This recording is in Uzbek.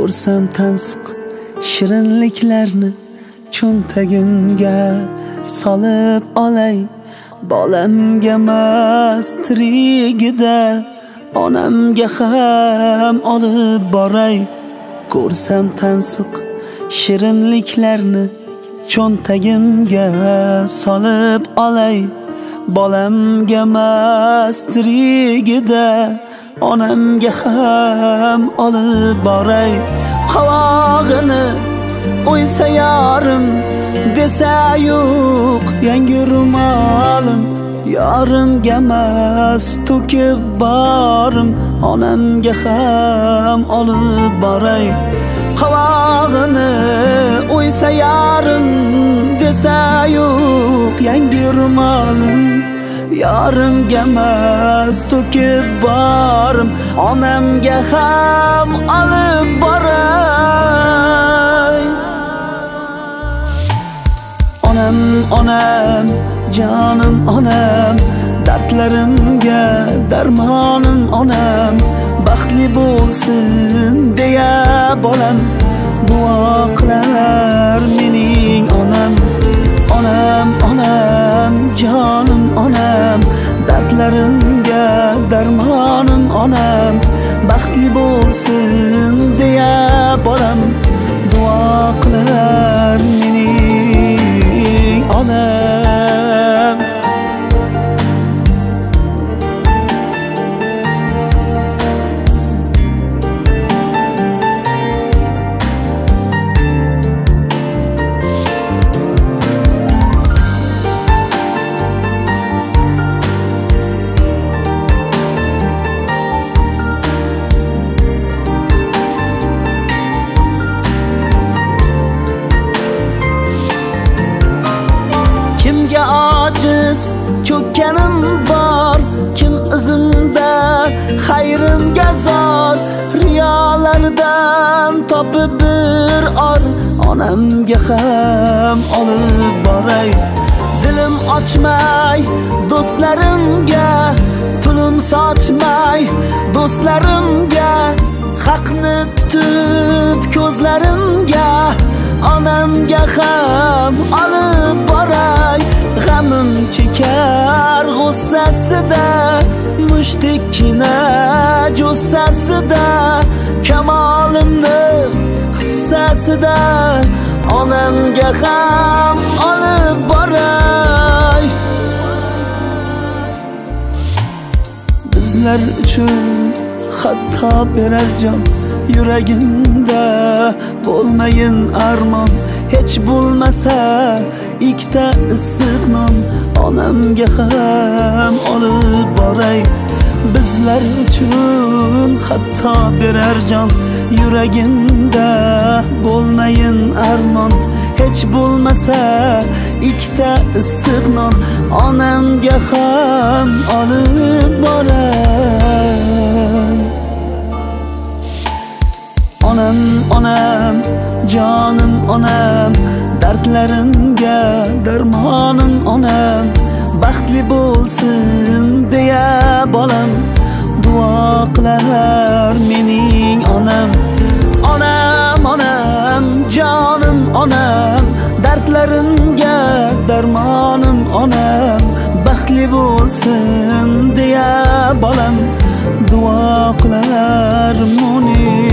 ko'rsam tansiq shirinliklarni cho'ntagimga solib olay. Bolamga mast tirigida onamga ham olib boray. Ko'rsam tansiq shirinliklarni cho'ntagimga solib olay. Bolamga mast tirigida onamga ham olib boray. Qovog'ini o'ysa yarim desa yo'q yangi rumolim. Yarimga mast to'kib borim onamga ham olib boray. Qovog'ini o'ysa yarim desa yo'q yangi rumolim. Yarimga mast to'kib borim onamga ham olib boray. Onam, onam, jonim onam, dardlarimga darmonim onam. Baxtli bo'lsin deya bolam duo qilar mening onam. Onam, onam, jonim onam, dardlarimga darmonim onam. Baxtli bo'lsin deya bolam duo qilar mening onam. Kimga ojiz cho'kkanim bor, kim izimda xayrimga zor. Riyolardan topib bir or onamga ham olib boray. Dilim ochmay do'stlarimga, pulim sochmay do'stlarimga. Haqni tutib ko'zlarimga onamga ham olib boray. G'amim chekar g'ussasida, mushtikkina jussasida. Kamolimni hissasida onamga ham olib boray. Bizlar uchun hatto berar jon, yuragimda bo'lmayin armon. Hech bo'lmasa ikkita issiq non onamga ham olib boray. Bizlar uchun hatto berar jon, yuragimda bo'lmayin armon. Hech bo'lmasa ikkita issiq non onamga ham olib boray. Onam, onam, jonim onam, dardlarimga darmonim onam. Baxtli bo'lsin deya bolam duo qilar mening onam. Onam, onam, jonim onam, dardlarimga darmonim onam. Baxtli bo'lsin deya bolam duo qilar mening